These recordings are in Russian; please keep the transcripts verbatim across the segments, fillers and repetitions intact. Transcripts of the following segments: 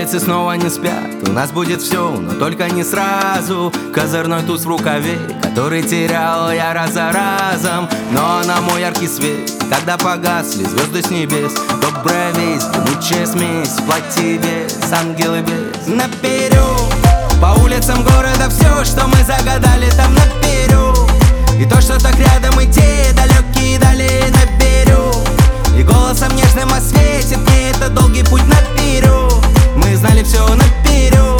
Улицы снова не спят, у нас будет все, но только не сразу. Козырной туз в рукаве, который терял я раз за разом. Но она мой яркий свет, когда погасли звезды с небес. Добрая весть, гремучая смесь, платье без, ангелы без. Наперед, по улицам города все, что мы загадали, там наперед. И то, что так рядом, и те далекие дали наперед. И голосом нежным осветит мне это долгий путь наперед. Мы знали все наперед.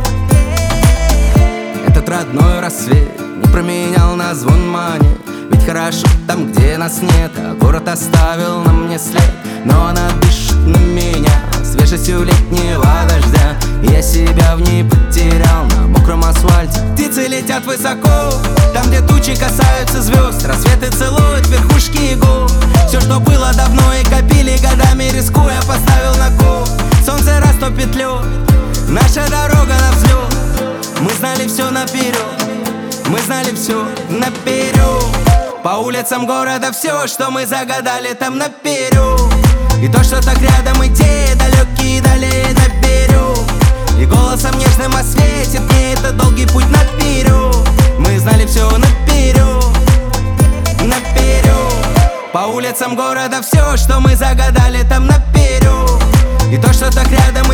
Этот родной рассвет не променял на звон монет. Ведь хорошо там, где нас нет, а город оставил на мне след. Но она дышит на меня свежестью летнего дождя. Я себя в ней потерял на мокром асфальте. Птицы летят высоко, там, где тучи касаются звезд. Рассветы целуют верхушки гор. Все, что было давно и копили годами, рискуя, поставил на кон. Солнце растопит лед, наша дорога на взлет. Мы знали все наперед, мы знали все наперед. По улицам города все, что мы загадали, там наперед. И то, что так рядом, и те далекие дали наперед. И голосом нежным осветит мне это долгий путь наперед. Мы знали все наперед, наперед. По улицам города все, что мы загадали, там наперед. И то, что так рядом,